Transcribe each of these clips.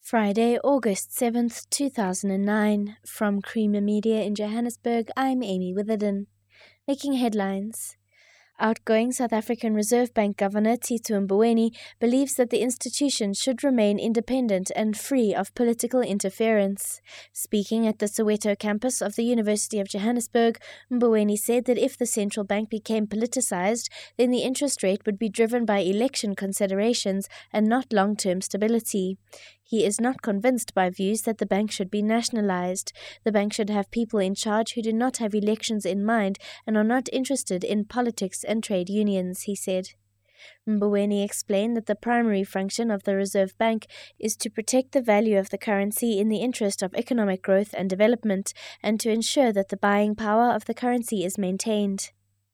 Friday, August 7th, 2009. From Creamer Media in Johannesburg, I'm Amy Witherden. Making headlines. Outgoing South African Reserve Bank Governor Tito Mboweni believes that the institution should remain independent and free of political interference. Speaking at the Soweto campus of the University of Johannesburg, Mboweni said that if the central bank became politicized, then the interest rate would be driven by election considerations and not long-term stability. He is not convinced by views that the bank should be nationalized. The bank should have people in charge who do not have elections in mind and are not interested in politics and trade unions, he said. Mboweni explained that the primary function of the Reserve Bank is to protect the value of the currency in the interest of economic growth and development, and to ensure that the buying power of the currency is maintained.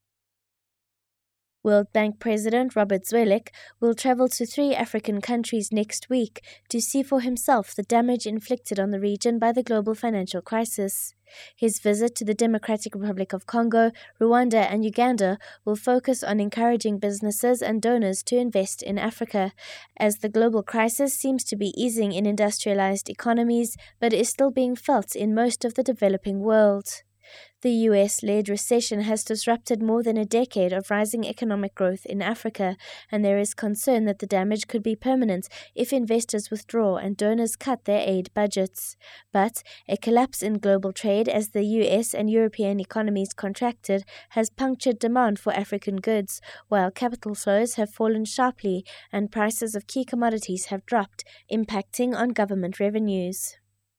World Bank President Robert Zwelak will travel to 3 African countries next week to see for himself the damage inflicted on the region by the global financial crisis. His visit to the Democratic Republic of Congo, Rwanda and Uganda will focus on encouraging businesses and donors to invest in Africa, as the global crisis seems to be easing in industrialized economies but is still being felt in most of the developing world. The US-led recession has disrupted more than a decade of rising economic growth in Africa, and there is concern that the damage could be permanent if investors withdraw and donors cut their aid budgets. But a collapse in global trade as the US and European economies contracted has punctured demand for African goods, while capital flows have fallen sharply and prices of key commodities have dropped, impacting on government revenues.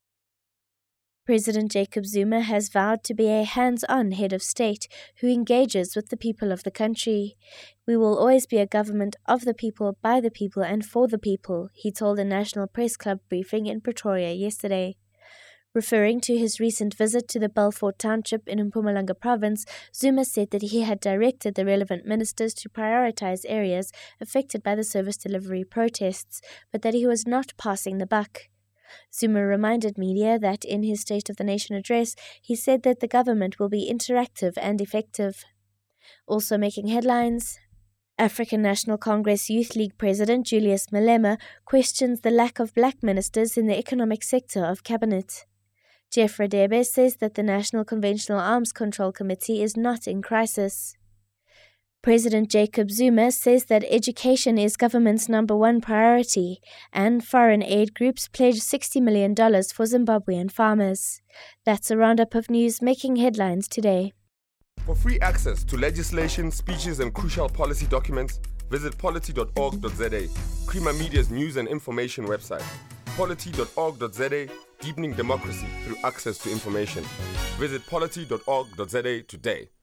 President Jacob Zuma has vowed to be a hands-on head of state who engages with the people of the country. "We will always be a government of the people, by the people and for the people," he told a National Press Club briefing in Pretoria yesterday. Referring to his recent visit to the Belfort Township in Mpumalanga province, Zuma said that he had directed the relevant ministers to prioritize areas affected by the service delivery protests, but that he was not passing the buck. Zuma reminded media that in his State of the Nation address, he said that the government will be interactive and effective. Also making headlines, African National Congress Youth League President Julius Malema questions the lack of black ministers in the economic sector of cabinet. Jeff Radebe says that the National Conventional Arms Control Committee is not in crisis. President Jacob Zuma says that education is government's #1 priority, and foreign aid groups pledge $60 million for Zimbabwean farmers. That's a roundup of news making headlines today. For free access to legislation, speeches and crucial policy documents, visit polity.org.za, Creamer Media's news and information website. polity.org.za, deepening democracy through access to information. Visit polity.org.za today.